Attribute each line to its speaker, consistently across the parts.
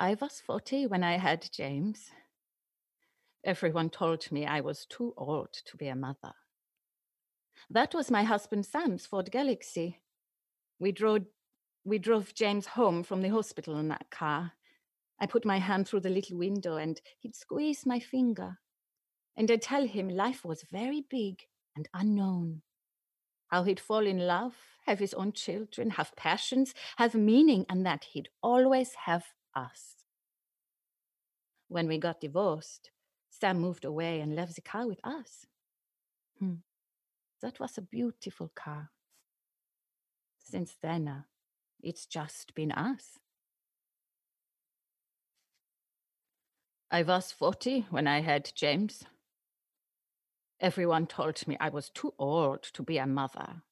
Speaker 1: I was 40 when I had James. Everyone told me I was too old to be a mother. That was my husband Sam's Ford Galaxy. We drove James home from the hospital in that car. I put my hand through the little window and he'd squeeze my finger. And I'd tell him life was very big and unknown. How he'd fall in love, have his own children, have passions, have meaning, and that he'd always have us. When we got divorced, Sam moved away and left the car with us. That was a beautiful car. Since then, it's just been us. I was 40 when I had James. Everyone told me I was too old to be a mother.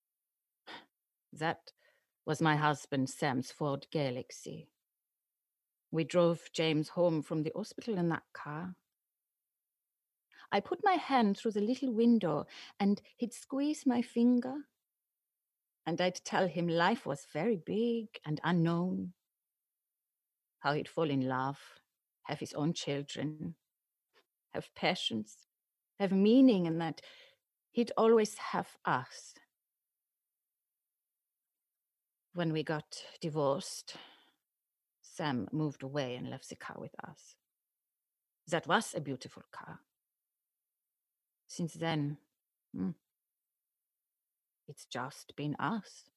Speaker 1: That was my husband Sam's Ford Galaxy. We drove James home from the hospital in that car. I put my hand through the little window and he'd squeeze my finger. And I'd tell him life was very big and unknown. How he'd fall in love, have his own children, have passions, have meaning, and that he'd always have us. When we got divorced, Sam moved away and left the car with us. That was a beautiful car. Since then, it's just been us.